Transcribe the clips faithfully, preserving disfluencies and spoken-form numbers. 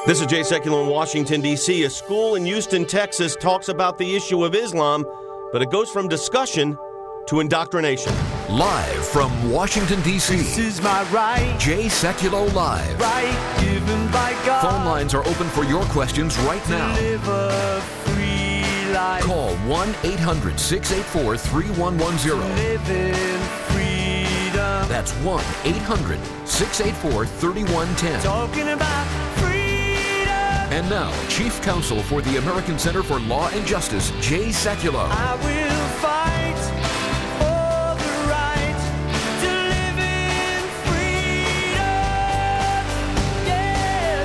This is Jay Sekulow in Washington, D C A school in Houston, Texas talks about the issue of Islam, but it goes from discussion to indoctrination. Live from Washington, D C, This is my right, Jay Sekulow Live. right given by God. Phone lines are open for your questions right now. Live a free life. Call one eight hundred six eight four three one one zero. Live in freedom. That's one eight hundred six eight four three one one zero. Talking about freedom. And now, Chief Counsel for the American Center for Law and Justice, Jay Sekulow. I will fight for the right to live in freedom. Yeah.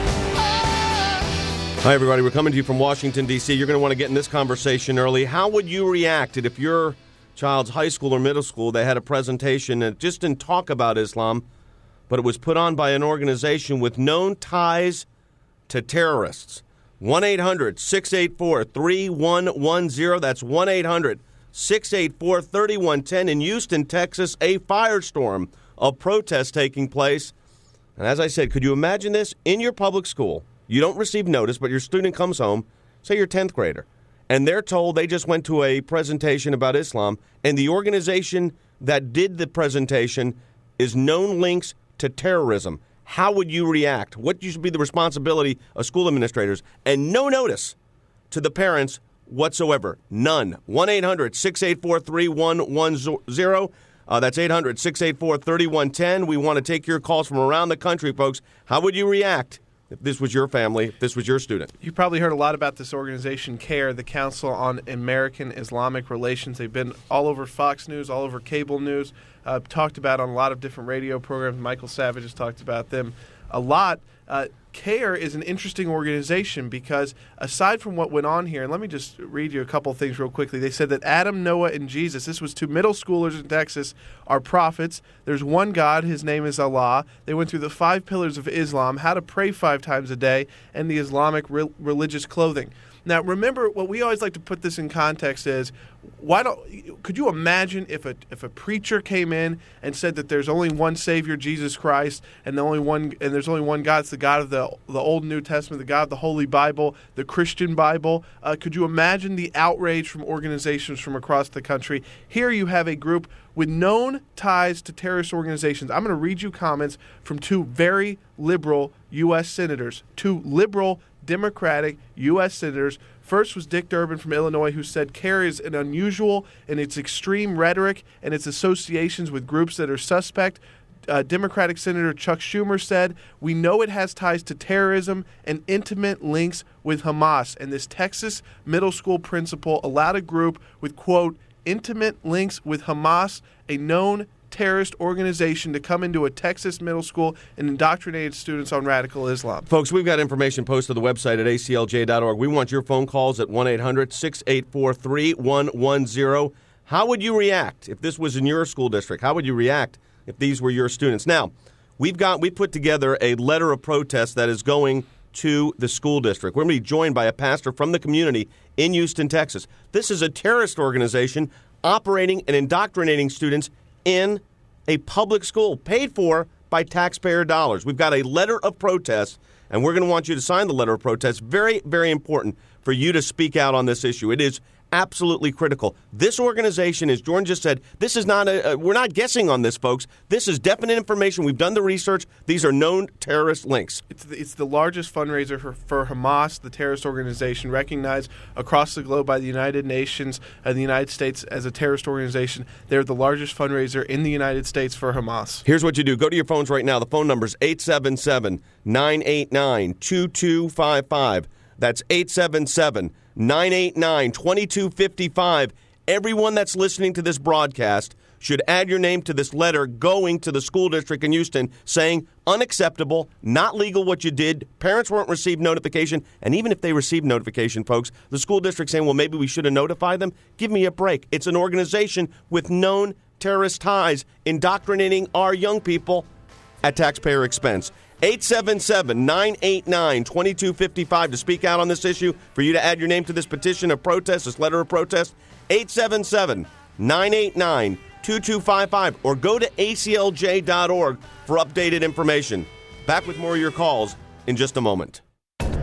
Oh. Hi, everybody. We're coming to you from Washington, D C You're going to want to get in this conversation early. How would you react if your child's high school or middle school, they had a presentation that just didn't talk about Islam, but it was put on by an organization with known ties to terrorists? one eight hundred six eight four three one one zero. That's one eight hundred six eight four three one one zero. In Houston, Texas, a firestorm of protests taking place. And as I said, could you imagine this? In your public school, you don't receive notice, but your student comes home, say you're tenth grader, and they're told they just went to a presentation about Islam, and the organization that did the presentation is known links to terrorism. How would you react? What should be the responsibility of school administrators? And no notice to the parents whatsoever. None. one eight hundred six eight four three one one zero. Uh, that's eight hundred six eight four three one one zero. We want to take your calls from around the country, folks. How would you react if this was your family, if this was your student? You probably heard a lot about this organization, CARE, the Council on American Islamic Relations. They've been all over Fox News, all over cable news, uh, talked about on a lot of different radio programs. Michael Savage has talked about them a lot. Uh, CARE is an interesting organization because aside from what went on here, and let me just read you a couple of things real quickly. They said that Adam, Noah, and Jesus, this was two middle schoolers in Texas, are prophets. There's one God. His name is Allah. They went through the five pillars of Islam, how to pray five times a day, and the Islamic re- religious clothing. Now, remember, what we always like to put this in context is, why don't? Could you imagine if a if a preacher came in and said that there's only one Savior, Jesus Christ, and the only one and there's only one God, it's the God of the the Old and New Testament, the God of the Holy Bible, the Christian Bible? Uh, could you imagine the outrage from organizations from across the country? Here you have a group with known ties to terrorist organizations. I'm going to read you comments from two very liberal U S senators, two liberal Democratic U S senators. First was Dick Durbin from Illinois, who said CARE is an unusual in its extreme rhetoric and its associations with groups that are suspect. Uh, Democratic Senator Chuck Schumer said, "We know it has ties to terrorism and intimate links with Hamas." And this Texas middle school principal allowed a group with, quote, intimate links with Hamas, a known terrorist organization, to come into a Texas middle school and indoctrinate students on radical Islam. Folks, we've got information posted to the website at A C L J dot org. We want your phone calls at one eight hundred six eight four three one one zero. How would you react if this was in your school district? How would you react if these were your students? Now, we've got we put together a letter of protest that is going to the school district. We're going to be joined by a pastor from the community in Houston, Texas. This is a terrorist organization operating and indoctrinating students in a public school paid for by taxpayer dollars. We've got a letter of protest, and we're going to want you to sign the letter of protest. Very, very important for you to speak out on this issue. It is absolutely critical. This organization, as Jordan just said, this is not a, uh, we're not guessing on this, folks. This is definite information. We've done the research. These are known terrorist links. It's the, it's the largest fundraiser for, for Hamas, the terrorist organization, recognized across the globe by the United Nations and the United States as a terrorist organization. They're the largest fundraiser in the United States for Hamas. Here's what you do. Go to your phones right now. The phone number is eight seven seven, nine eight nine, two two five five. That's eight seven seven, nine eight nine, two two five five. Everyone that's listening to this broadcast should add your name to this letter going to the school district in Houston saying unacceptable, not legal what you did. Parents won't receive notification. And even if they receive notification, folks, the school district saying, well, maybe we should have notified them. Give me a break. It's an organization with known terrorist ties indoctrinating our young people at taxpayer expense. eight seven seven, nine eight nine, two two five five to speak out on this issue, for you to add your name to this petition of protest, this letter of protest. eight seven seven, nine eight nine, two two five five, or go to A C L J dot org for updated information. Back with more of your calls in just a moment.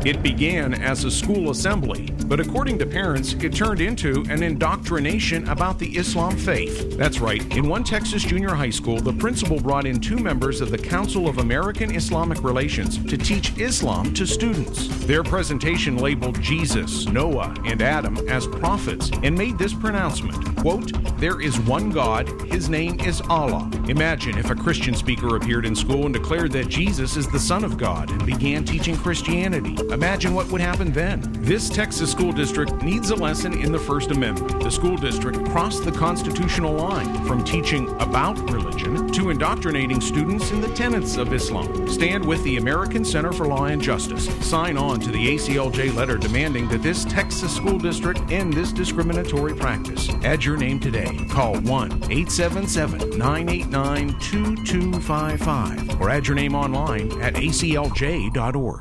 It began as a school assembly, but according to parents, it turned into an indoctrination about the Islam faith. That's right. In one Texas junior high school, the principal brought in two members of the Council of American Islamic Relations to teach Islam to students. Their presentation labeled Jesus, Noah, and Adam as prophets and made this pronouncement, quote, "There is one God, his name is Allah." Imagine if a Christian speaker appeared in school and declared that Jesus is the Son of God and began teaching Christianity. Imagine what would happen then. This Texas school district needs a lesson in the First Amendment. The school district crossed the constitutional line from teaching about religion to indoctrinating students in the tenets of Islam. Stand with the American Center for Law and Justice. Sign on to the A C L J letter demanding that this Texas school district end this discriminatory practice. Add your name today. Call one eight seven seven, nine eight nine, two two five five or add your name online at A C L J dot org.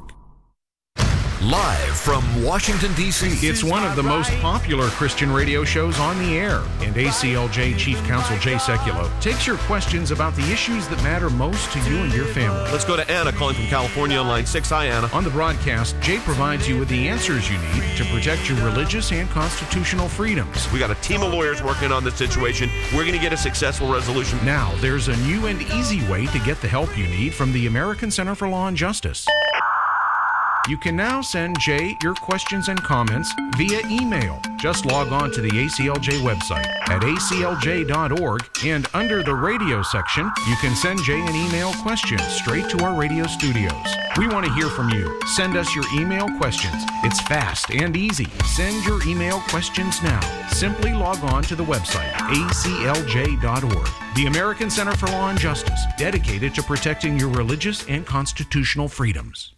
Live from Washington, D C It's one of the most popular Christian radio shows on the air, and A C L J Chief Counsel Jay Sekulow takes your questions about the issues that matter most to you and your family. Let's go to Anna calling from California on line six. Hi, Anna. On the broadcast, Jay provides you with the answers you need to protect your religious and constitutional freedoms. We got a team of lawyers working on this situation. We're going to get a successful resolution. Now, there's a new and easy way to get the help you need from the American Center for Law and Justice. You can now send Jay your questions and comments via email. Just log on to the A C L J website at A C L J dot org, and under the radio section, you can send Jay an email question straight to our radio studios. We want to hear from you. Send us your email questions. It's fast and easy. Send your email questions now. Simply log on to the website, A C L J dot org. The American Center for Law and Justice, dedicated to protecting your religious and constitutional freedoms.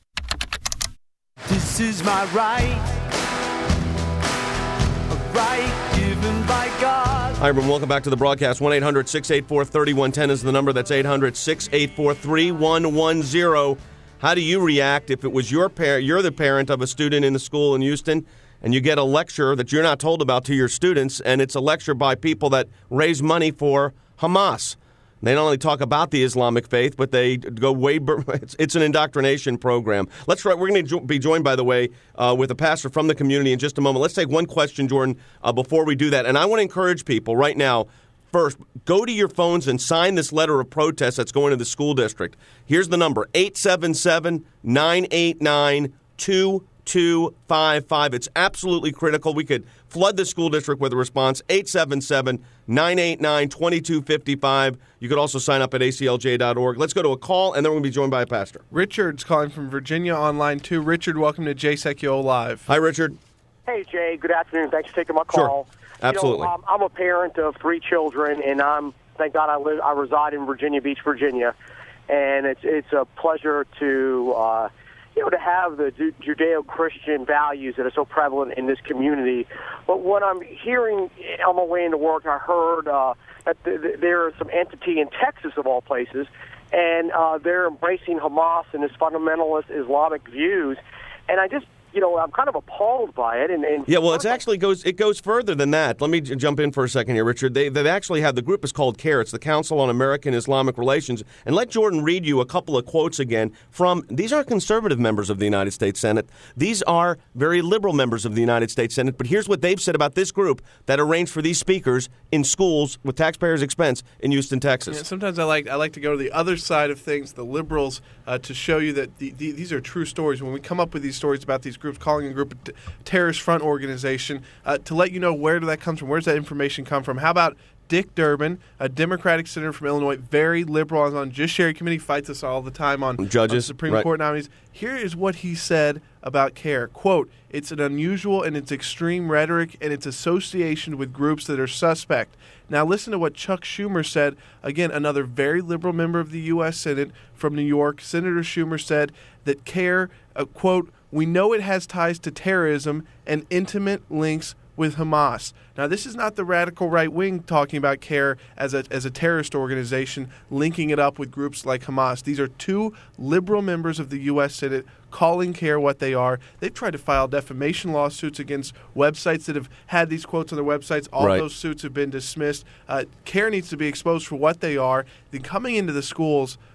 This is my right, a right given by God. Hi, everyone. Welcome back to the broadcast. one eight hundred, six eight four, three one one zero is the number. That's eight hundred, six eight four, three one one zero. How do you react if it was your parent, you're the parent of a student in the school in Houston, and you get a lecture that you're not told about to your students, and it's a lecture by people that raise money for Hamas? They not only talk about the Islamic faith, but they go way. It's, it's an indoctrination program. Let's try. We're going to be joined, by the way, uh, with a pastor from the community in just a moment. Let's take one question, Jordan, uh, before we do that. And I want to encourage people right now. First, go to your phones and sign this letter of protest that's going to the school district. Here's the number: eight seven seven, nine eight nine, two two five five. It's absolutely critical. We could flood the school district with a response. eight seven seven, nine eight nine, two two five five. You could also sign up at A C L J dot org. Let's go to a call, and then we're going to be joined by a pastor. Richard's calling from Virginia on line two. Richard, welcome to Jay Sekulow Live. Hi, Richard. Hey, Jay. Good afternoon. Thanks for taking my call. Sure. Absolutely. You know, um, I'm a parent of three children, and I'm thank God I live I reside in Virginia Beach, Virginia, and it's it's a pleasure to uh, you know to have the Judeo-Christian values that are so prevalent in this community. But what I'm hearing on my way into work, I heard uh, that th- th- there is some entity in Texas, of all places, and uh, they're embracing Hamas and its fundamentalist Islamic views, and I just. You know, I'm kind of appalled by it. And, and yeah, well, it actually goes it goes further than that. Let me j- jump in for a second here, Richard. They they actually have the group is called CARE. It's the Council on American Islamic Relations. And let Jordan read you a couple of quotes again from these are conservative members of the United States Senate. These are very liberal members of the United States Senate. But here's what they've said about this group that arranged for these speakers in schools with taxpayers' expense in Houston, Texas. Yeah, sometimes I like I like to go to the other side of things, the liberals, uh, to show you that the, the, these are true stories. When we come up with these stories about these groups, calling a group a t- terrorist front organization, uh, to let you know where did that come from, where does that information come from. How about Dick Durbin, a Democratic senator from Illinois, very liberal, is on Judiciary Committee, fights us all the time on judges, on Supreme right. Court nominees. Here is what he said about CARE. Quote, "It's an unusual and it's extreme rhetoric and its association with groups that are suspect." Now listen to what Chuck Schumer said. Again, another very liberal member of the U S Senate from New York. Senator Schumer said that CARE, uh, quote, "We know it has ties to terrorism and intimate links with Hamas." Now, this is not the radical right wing talking about CARE as a as a terrorist organization, linking it up with groups like Hamas. These are two liberal members of the U S Senate calling CARE what they are. They've tried to file defamation lawsuits against websites that have had these quotes on their websites. All right. those suits have been dismissed. Uh, CARE needs to be exposed for what they are. Then coming into the schools,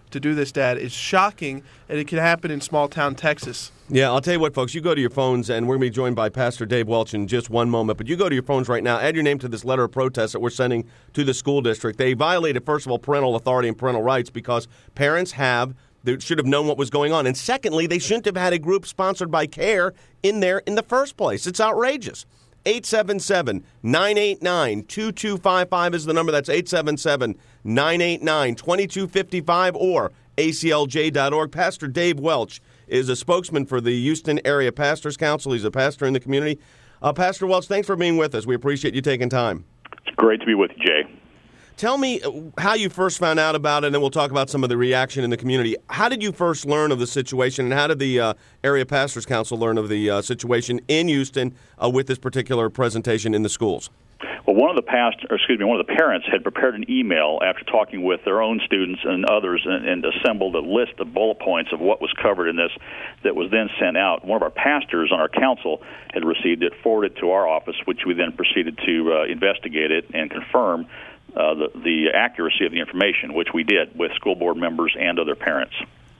to do this, Dad, is shocking, and it can happen in small-town Texas. Yeah, I'll tell you what, folks. You go to your phones, and we're going to be joined by Pastor Dave Welch in just one moment. But you go to your phones right now, add your name to this letter of protest that we're sending to the school district. They violated, first of all, parental authority and parental rights because parents have, they should have known what was going on. And secondly, they shouldn't have had a group sponsored by CARE in there in the first place. It's outrageous. eight seven seven, nine eight nine, two two five five is the number. That's eight seven seven, nine eight nine, two two five five or A C L J dot org. Pastor Dave Welch is a spokesman for the Houston Area Pastors Council. He's a pastor in the community. Uh, Pastor Welch, thanks for being with us. We appreciate you taking time. It's great to be with you, Jay. Tell me how you first found out about it, and then we'll talk about some of the reaction in the community. How did you first learn of the situation, and how did the uh, Area Pastors Council learn of the uh, situation in Houston uh, with this particular presentation in the schools? Well, one of the past, or excuse me, one of the parents had prepared an email after talking with their own students and others, and, and assembled a list of bullet points of what was covered in this that was then sent out. One of our pastors on our council had received it, forwarded it to our office, which we then proceeded to uh, investigate it and confirm uh, the, the accuracy of the information, which we did with school board members and other parents.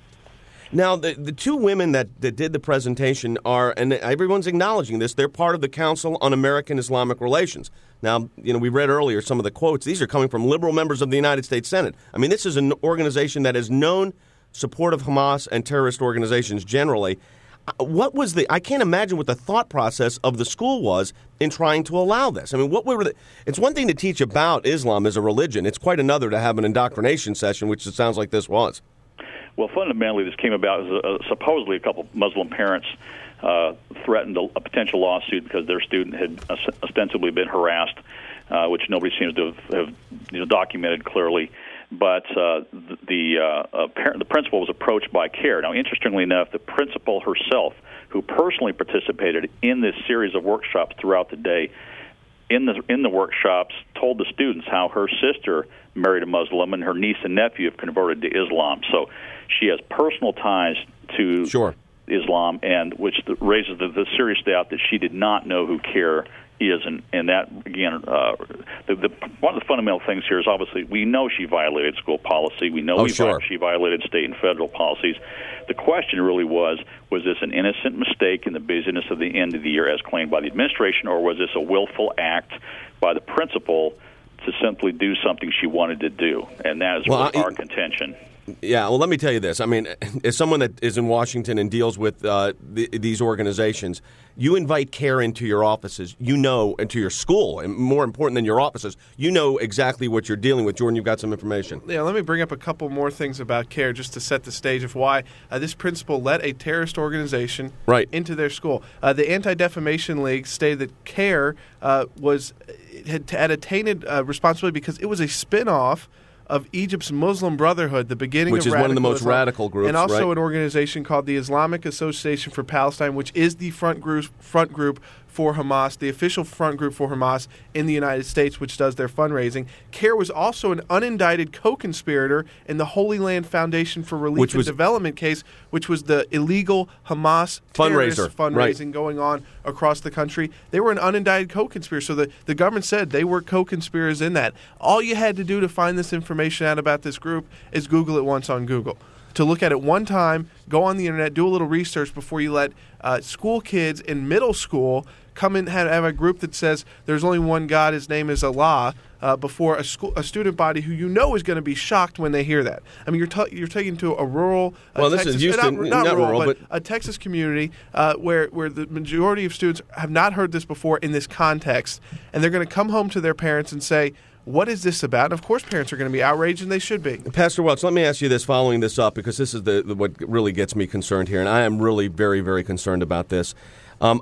Now, the the two women that, that did the presentation are, and everyone's acknowledging this, they're part of the Council on American Islamic Relations. Now, you know, we read earlier some of the quotes. These are coming from liberal members of the United States Senate. I mean, this is an organization that has known support of Hamas and terrorist organizations generally. What was the, I can't imagine what the thought process of the school was in trying to allow this. I mean, what were the, it's one thing to teach about Islam as a religion. It's quite another to have an indoctrination session, which it sounds like this was. Well, fundamentally, this came about as a, supposedly a couple of Muslim parents uh, threatened a, a potential lawsuit because their student had ostensibly been harassed, uh, which nobody seems to have, have you know, documented clearly. But uh, the the, uh, parent, the principal was approached by CARE. Now, interestingly enough, the principal herself, who personally participated in this series of workshops throughout the day, in the in the workshops, told the students how her sister married a Muslim and her niece and nephew have converted to Islam. So she has personal ties to sure. Islam, and which raises the, the serious doubt that she did not know who CARE is, and, and that, again, uh, the, the, one of the fundamental things here is obviously we know she violated school policy. We know oh, we sure. vi- she violated state and federal policies. The question really was, was this an innocent mistake in the busyness of the end of the year as claimed by the administration, or was this a willful act by the principal to simply do something she wanted to do? And that is well, what I, our contention. Yeah, well, let me tell you this. I mean, as someone that is in Washington and deals with uh, the, these organizations, you invite CARE into your offices, you know, into your school, and more important than your offices, you know exactly what you're dealing with. Jordan, you've got some information. Yeah, let me bring up a couple more things about CARE just to set the stage of why uh, this principal let a terrorist organization right. into their school. Uh, the Anti-Defamation League stated that CARE uh, was had, had a tainted uh, responsibility because it was a spin-off of Egypt's Muslim Brotherhood, the beginning which of is one of the most Islam, radical groups, and also right? an organization called the Islamic Association for Palestine, which is the front group front group for Hamas, the official front group for Hamas in the United States, which does their fundraising. CARE was also an unindicted co-conspirator in the Holy Land Foundation for Relief which and was, Development case, which was the illegal Hamas fundraiser fundraising right. going on across the country. They were an unindicted co-conspirator, so the, the government said they were co-conspirators in that. All you had to do to find this information out about this group is Google it once on Google. To look at it one time, go on the internet, do a little research before you let uh, school kids in middle school come in and have, have a group that says there's only one God, his name is Allah, uh, before a school, a student body who you know is going to be shocked when they hear that. I mean, you're t- you're taking to a rural, uh, well, this Texas, is Houston, not, not, not rural, rural, but, but a Texas community uh, where where the majority of students have not heard this before in this context, and they're going to come home to their parents and say, what is this about? And of course, parents are going to be outraged, and they should be. Pastor Welch, let me ask you this, following this up, because this is the, the what really gets me concerned here, and I am really very, very concerned about this. Um,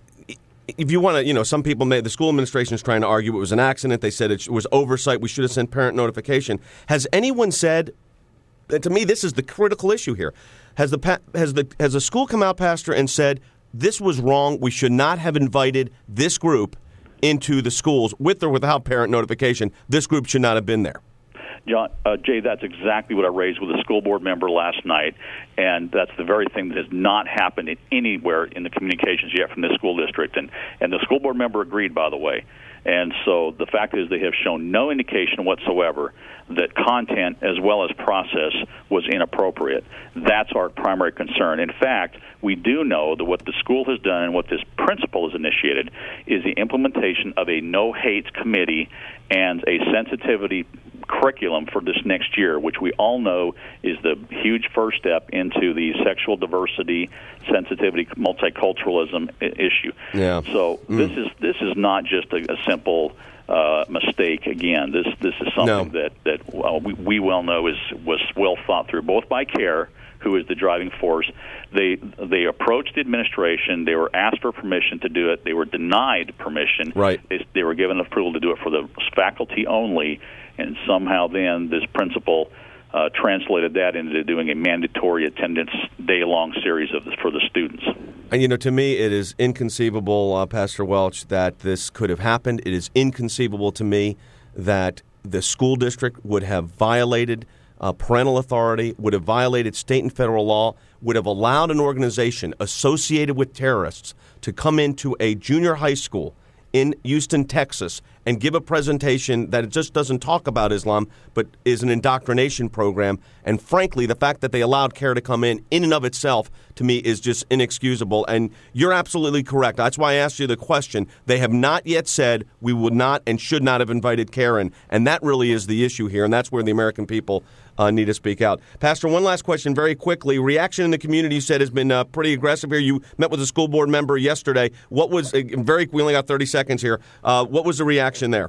if you want to, you know, some people may, the school administration is trying to argue it was an accident. They said it was oversight. We should have sent parent notification. Has anyone said, and to me, this is the critical issue here, has the has the has the school come out, Pastor, and said this was wrong? We should not have invited this group into the schools with or without parent notification. This group should not have been there. John, uh, Jay, that's exactly what I raised with a school board member last night, and that's the very thing that has not happened in anywhere in the communications yet from this school district. And, and the school board member agreed, by the way. And so the fact is they have shown no indication whatsoever that content as well as process was inappropriate. That's our primary concern. In fact, we do know that what the school has done and what this principal has initiated is the implementation of a no-hate committee and a sensitivity curriculum for this next year, which we all know is the huge first step into the sexual diversity, sensitivity, multiculturalism I- issue. Yeah. So mm. this is this is not just a, a simple uh, mistake. Again, this this is something no. that that well, we, we well know is was well thought through, both by CARE, who is the driving force. They they approached the administration. They were asked for permission to do it. They were denied permission. Right. They, they were given approval to do it for the faculty only, and somehow then this principal uh, translated that into doing a mandatory attendance day-long series of this for the students. And, you know, to me, it is inconceivable, uh, Pastor Welch, that this could have happened. It is inconceivable to me that the school district would have violated uh, parental authority, would have violated state and federal law, would have allowed an organization associated with terrorists to come into a junior high school in Houston, Texas, and give a presentation that just doesn't talk about Islam, but is an indoctrination program. And frankly, the fact that they allowed CARE to come in, in and of itself, to me, is just inexcusable. And you're absolutely correct. That's why I asked you the question. They have not yet said we would not and should not have invited CARE in. And that really is the issue here, and that's where the American people uh, need to speak out. Pastor, one last question very quickly. Reaction in the community, you said, has been uh, pretty aggressive here. You met with a school board member yesterday. What was, uh, very, we only got thirty seconds here, uh, what was the reaction there?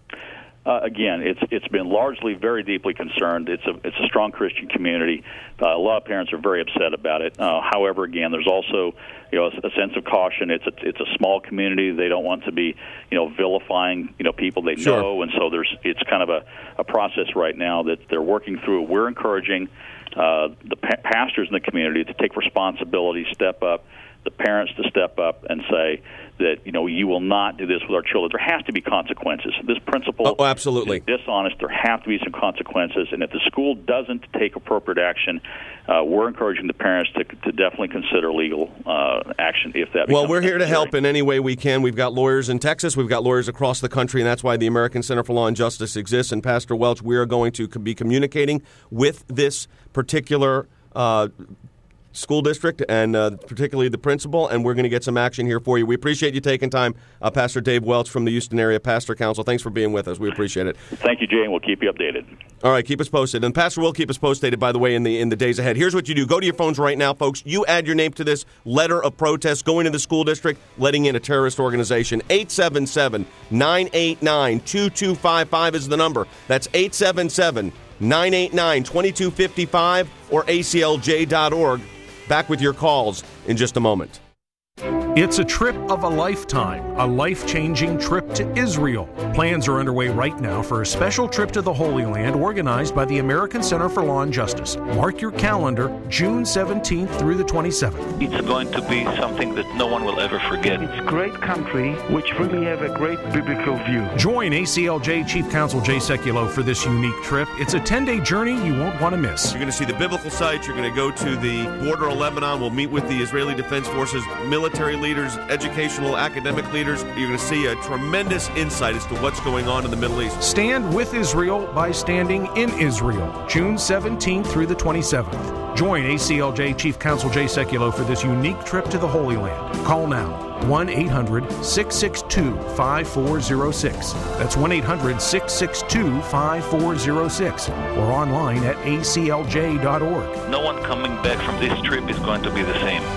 Uh, again, it's it's been largely very deeply concerned. It's a it's a strong Christian community. Uh, a lot of parents are very upset about it. Uh, however, again, there's also you know a, a sense of caution. It's a it's a small community. They don't want to be you know vilifying you know people they Sure. know, and so there's it's kind of a, a process right now that they're working through. We're encouraging uh, the pa- pastors in the community to take responsibility, step up. The parents to step up and say that, you know, you will not do this with our children. There has to be consequences. This principal oh, absolutely. is dishonest. There have to be some consequences. And if the school doesn't take appropriate action, uh, we're encouraging the parents to, to definitely consider legal uh, action if that Well, we're here to necessary. help in any way we can. We've got lawyers in Texas. We've got lawyers across the country, and that's why the American Center for Law and Justice exists. And, Pastor Welch, we are going to be communicating with this particular uh school district and uh, particularly the principal, and we're going to get some action here for you. We appreciate you taking time. Uh, Pastor Dave Welch from the Houston Area Pastor Council, thanks for being with us. We appreciate it. Thank you, Jay, and we'll keep you updated. All right, keep us posted. And Pastor will keep us posted, by the way, in the in the days ahead. Here's what you do. Go to your phones right now, folks. You add your name to this letter of protest going to the school district, letting in a terrorist organization. eight seven seven, nine eight nine, two two five five is the number. That's eight seven seven, nine eight nine, two two five five or A C L J dot org. Back with your calls in just a moment. It's a trip of a lifetime, a life-changing trip to Israel. Plans are underway right now for a special trip to the Holy Land organized by the American Center for Law and Justice. Mark your calendar, June seventeenth through the twenty-seventh. It's going to be something that no one will ever forget. It's a great country, which really have a great biblical view. Join A C L J Chief Counsel Jay Sekulow for this unique trip. It's a ten-day journey you won't want to miss. You're going to see the biblical sites. You're going to go to the border of Lebanon. We'll meet with the Israeli Defense Forces military leaders. Leaders, educational, academic leaders. You're going to see a tremendous insight as to what's going on in the Middle East. Stand with Israel by standing in Israel, June seventeenth through the twenty-seventh. Join A C L J Chief Counsel Jay Sekulow for this unique trip to the Holy Land. Call now, one eight hundred, six six two, five four zero six. That's one eight hundred, six six two, five four zero six. Or online at A C L J dot org. No one coming back from this trip is going to be the same.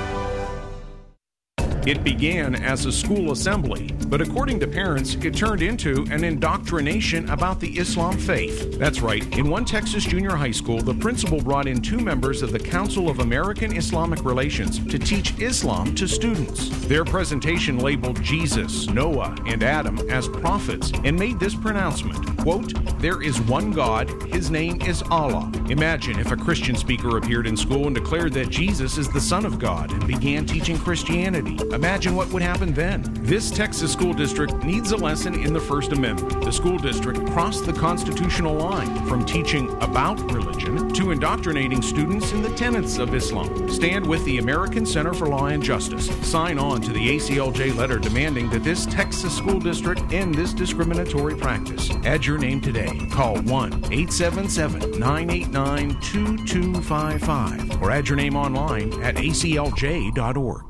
It began as a school assembly, but according to parents, it turned into an indoctrination about the Islam faith. That's right. In one Texas junior high school, the principal brought in two members of the Council of American Islamic Relations to teach Islam to students. Their presentation labeled Jesus, Noah, and Adam as prophets and made this pronouncement, quote, "There is one God, his name is Allah." Imagine if a Christian speaker appeared in school and declared that Jesus is the Son of God and began teaching Christianity. Imagine what would happen then. This Texas school district needs a lesson in the First Amendment. The school district crossed the constitutional line from teaching about religion to indoctrinating students in the tenets of Islam. Stand with the American Center for Law and Justice. Sign on to the A C L J letter demanding that this Texas school district end this discriminatory practice. Add your name today. Call one eight seven seven, nine eight nine, two two five five or add your name online at A C L J dot org.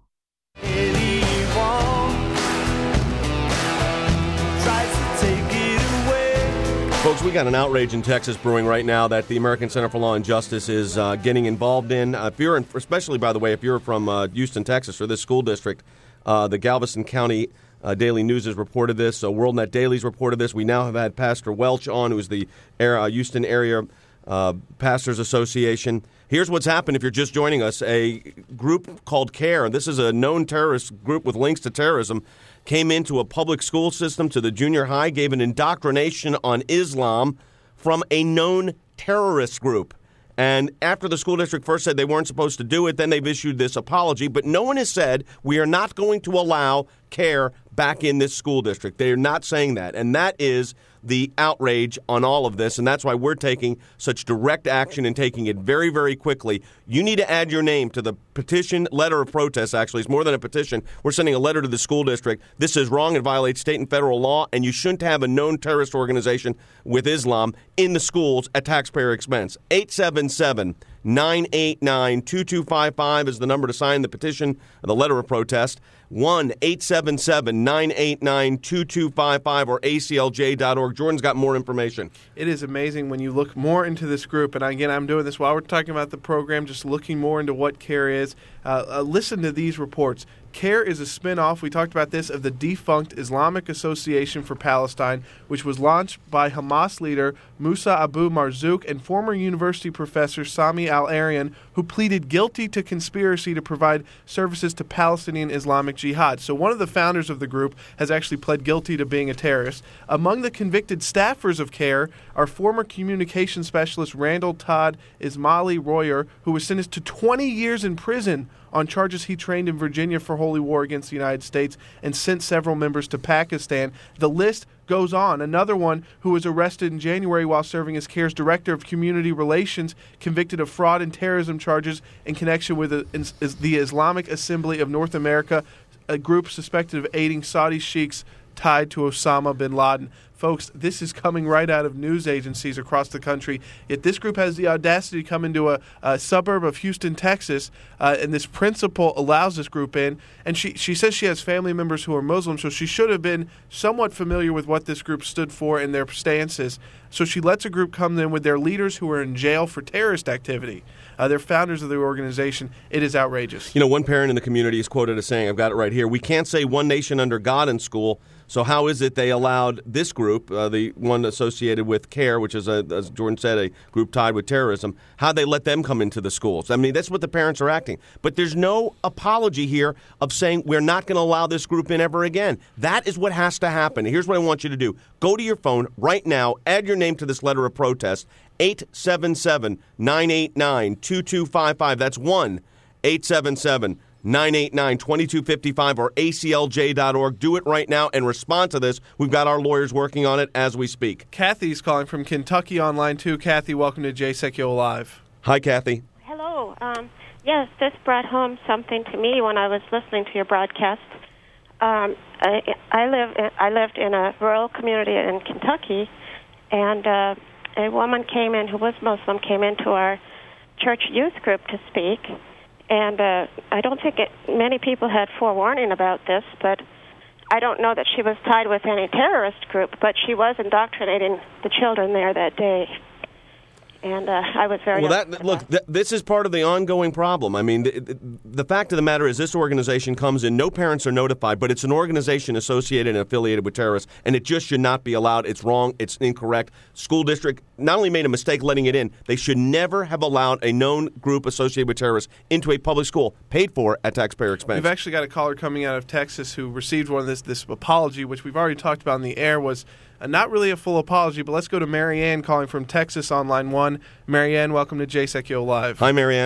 Folks, we got an outrage in Texas brewing right now that the American Center for Law and Justice is uh, getting involved in. Uh, if you're, in, especially by the way, if you're from uh, Houston, Texas, or this school district, uh, the Galveston County uh, Daily News has reported this. So WorldNet Daily's reported this. We now have had Pastor Welch on, who's the uh, Houston Area uh, Pastors Association. Here's what's happened if you're just joining us. A group called CARE, this is a known terrorist group with links to terrorism, came into a public school system to the junior high, gave an indoctrination on Islam from a known terrorist group. And after the school district first said they weren't supposed to do it, then they've issued this apology. But no one has said we are not going to allow CARE back in this school district. They are not saying that. And that is the outrage on all of this, and that's why we're taking such direct action and taking it very, very quickly. You need to add your name to the petition, letter of protest, actually. It's more than a petition. We're sending a letter to the school district. This is wrong and violates state and federal law, and you shouldn't have a known terrorist organization with Islam in the schools at taxpayer expense. eight seven seven, nine eight nine, two two five five is the number to sign the petition, the letter of protest. one eight seven seven, nine eight nine, two two five five or A C L J dot org. Jordan's got more information. It is amazing when you look more into this group. And again, I'm doing this while we're talking about the program, just looking more into what CARE is. Uh, uh, listen to these reports. CARE is a spin-off, we talked about this, of the defunct Islamic Association for Palestine, which was launched by Hamas leader Musa Abu Marzouk and former university professor Sami Al-Arian, who pleaded guilty to conspiracy to provide services to Palestinian Islamic Jihad. So one of the founders of the group has actually pled guilty to being a terrorist. Among the convicted staffers of CARE are former communication specialist Randall Todd Ismaili Royer, who was sentenced to twenty years in prison on charges he trained in Virginia for holy war against the United States and sent several members to Pakistan. The list goes on. Another one who was arrested in January while serving as CARE's Director of Community Relations, convicted of fraud and terrorism charges in connection with the Islamic Assembly of North America, a group suspected of aiding Saudi sheiks tied to Osama bin Laden. Folks, this is coming right out of news agencies across the country. Yet this group has the audacity to come into a, a suburb of Houston, Texas, uh, and this principal allows this group in. And she, she says she has family members who are Muslim, so she should have been somewhat familiar with what this group stood for and their stances. So she lets a group come in with their leaders who are in jail for terrorist activity. Uh, they're founders of the organization. It is outrageous. You know, one parent in the community is quoted as saying, I've got it right here, we can't say one nation under God in school, so how is it they allowed this group, uh, the one associated with CARE, which is, a, as Jordan said, a group tied with terrorism, how they let them come into the schools? I mean, that's what the parents are acting. But there's no apology here of saying we're not going to allow this group in ever again. That is what has to happen. Here's what I want you to do. Go to your phone right now, add your name to this letter of protest, eight seven seven, nine eight nine, two two five five. That's one eight seven seven, nine eight nine, two two five five or A C L J dot org. Do it right now and respond to this. We've got our lawyers working on it as we speak. Kathy's calling from Kentucky on line two. Kathy, welcome to Jay Sekulow Live. Hi, Kathy. Hello. Um, yes, this brought home something to me when I was listening to your broadcast. Um, I, I live. I lived in a rural community in Kentucky, and uh, a woman came in who was Muslim came into our church youth group to speak. And uh, I don't think it, many people had forewarning about this, but I don't know that she was tied with any terrorist group, but she was indoctrinating the children there that day. And uh, I was very well. That look, th- this is part of the ongoing problem. I mean, the, the fact of the matter is, this organization comes in. No parents are notified, but it's an organization associated and affiliated with terrorists, and it just should not be allowed. It's wrong. It's incorrect. School district not only made a mistake letting it in, they should never have allowed a known group associated with terrorists into a public school, paid for at taxpayer expense. We've actually got a caller coming out of Texas who received one of this this apology, which we've already talked about in the air, was. Uh, not really a full apology, but let's go to Marianne calling from Texas on line one. Marianne, welcome to Jay Sekulow Live. Hi, Marianne.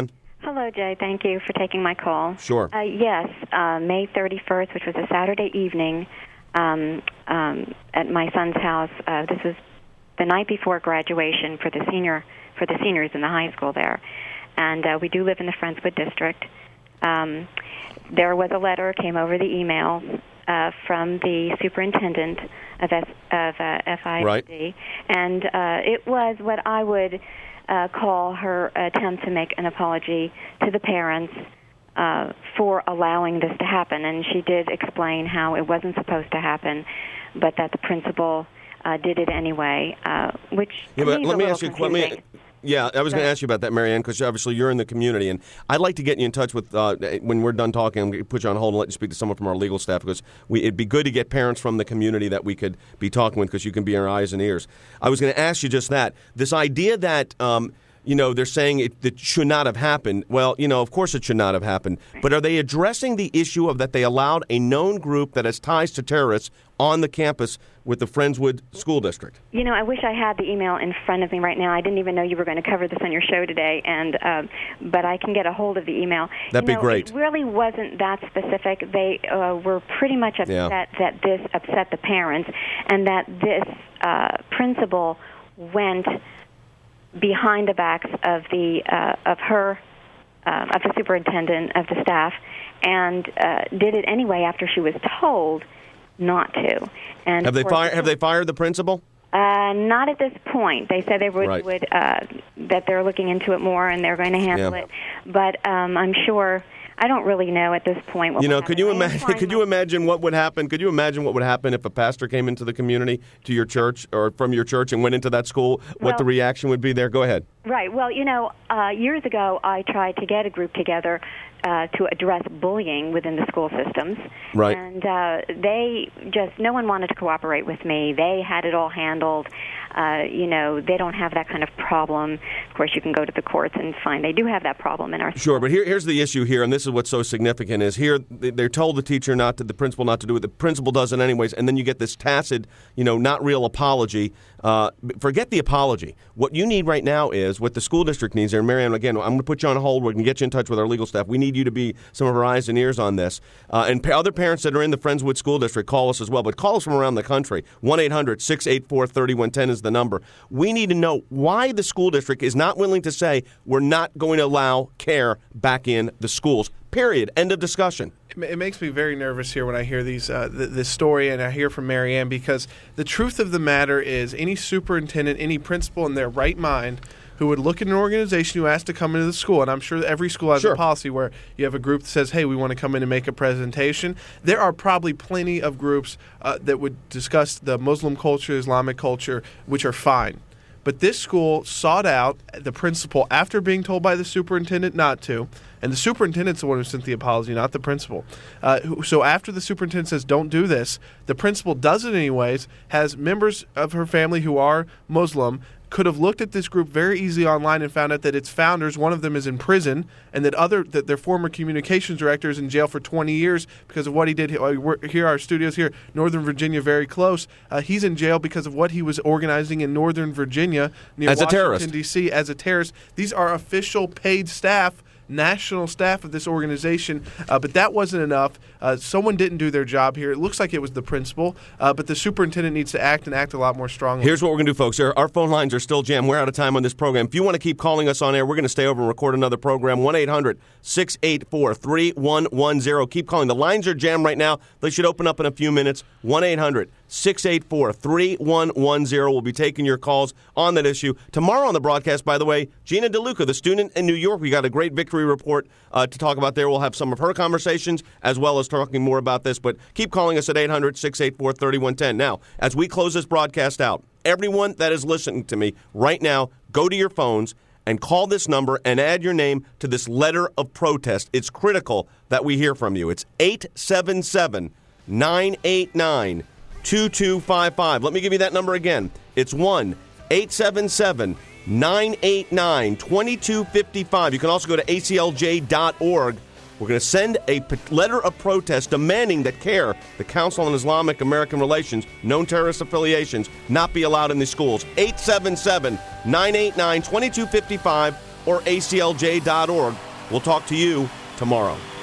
Hello, Jay. Thank you for taking my call. Sure. Uh, yes, uh, May thirty-first, which was a Saturday evening, um, um, at my son's house. Uh, this was the night before graduation for the senior for the seniors in the high school there, and uh, we do live in the Friendswood district. Um, there was a letter came over the email uh, from the superintendent of, S, of uh, F I S D, right. and uh, it was what I would uh, call her attempt to make an apology to the parents uh, for allowing this to happen. And she did explain how it wasn't supposed to happen, but that the principal uh, did it anyway, uh, which yeah, to but me is let a me little ask you. Let confusing. me. Yeah, I was going to ask you about that, Marianne, because obviously you're in the community, and I'd like to get you in touch with, uh, when we're done talking, I'm going to put you on hold and let you speak to someone from our legal staff, because we, it'd be good to get parents from the community that we could be talking with, because you can be our eyes and ears. I was going to ask you just that. This idea that, um, you know, they're saying it, it should not have happened. Well, you know, of course it should not have happened. But are they addressing the issue of that they allowed a known group that has ties to terrorists on the campus with the Friendswood School District? You know, I wish I had the email in front of me right now. I didn't even know you were going to cover this on your show today, and um, but I can get a hold of the email. That'd you be know, great. It really wasn't that specific. They uh, were pretty much upset Yeah. that this upset the parents, and that this uh, principal went behind the backs of the uh, of her uh, of the superintendent of the staff, and uh, did it anyway after she was told not to. And Have they of course, fired? Have they fired the principal? Uh, not at this point. They said they would, Right. would uh, that they're looking into it more and they're going to handle Yeah. it. But um, I'm sure. I don't really know at this point. What You know, would could you happen. I am imagine? trying Could you imagine what would happen? Could you imagine what would happen if a pastor came into the community, to your church, or from your church, and went into that school? What Well- the reaction would be there? Go ahead. Right. Well, you know, uh, years ago I tried to get a group together uh, to address bullying within the school systems. Right. And uh, they just, no one wanted to cooperate with me. They had it all handled. Uh, you know, they don't have that kind of problem. Of course, you can go to the courts and find they do have that problem in our Sure, but here, here's the issue here, and this is what's so significant, is here they- they're told the teacher not to, the principal not to do it, the principal does it anyways, and then you get this tacit, you know, not real apology. Uh, forget the apology. What you need right now is, what the school district needs there, and Marianne, again, I'm going to put you on hold, we're going to get you in touch with our legal staff. We need you to be some of our eyes and ears on this. Uh, and pa- other parents that are in the Friendswood School District, call us as well, but call us from around the country. one eight hundred six eight four three one one zero is the number. We need to know why the school district is not willing to say, we're not going to allow care back in the schools. Period. End of discussion. It ma- It makes me very nervous here when I hear these uh, th- this story and I hear from Marianne, because the truth of the matter is any superintendent, any principal in their right mind who would look at an organization who asked to come into the school, and I'm sure every school has Sure. a policy where you have a group that says, hey, we want to come in and make a presentation. There are probably plenty of groups uh, that would discuss the Muslim culture, Islamic culture, which are fine. But this school sought out the principal after being told by the superintendent not to, and the superintendent's the one who sent the apology, not the principal. Uh, who, so after the superintendent says, don't do this, the principal does it anyways, has members of her family who are Muslim, could have looked at this group very easily online and found out that its founders, one of them is in prison, and that other that their former communications director is in jail for twenty years because of what he did. We're, here, our studios here, Northern Virginia, very close. Uh, he's in jail because of what he was organizing in Northern Virginia near As a Washington, terrorist. D C as a terrorist. These are official paid staff, national staff of this organization, uh, but that wasn't enough. Uh, someone didn't do their job here. It looks like it was the principal, uh, but the superintendent needs to act and act a lot more strongly. Here's what we're going to do, folks. Our, our phone lines are still jammed. We're out of time on this program. If you want to keep calling us on air, we're going to stay over and record another program. one eight hundred six eight four three one one zero. Keep calling. The lines are jammed right now. They should open up in a few minutes. one eight hundred six eight four three one one zero. We'll be taking your calls on that issue. Tomorrow on the broadcast, by the way, Gina DeLuca, the student in New York, we got a great victory report uh, to talk about there. We'll have some of her conversations as well as talking more about this. But keep calling us at eight hundred six eight four three one one zero. Now, as we close this broadcast out, everyone that is listening to me right now, go to your phones and call this number and add your name to this letter of protest. It's critical that we hear from you. It's eight seven seven nine eight nine two two five five. Let me give you that number again. It's one eight seven seven nine eight nine two two five five. You can also go to A C L J dot org. We're going to send a p- letter of protest demanding that CARE, the Council on Islamic American Relations, known terrorist affiliations, not be allowed in the schools. eight seven seven nine eight nine two two five five or A C L J dot org. We'll talk to you tomorrow.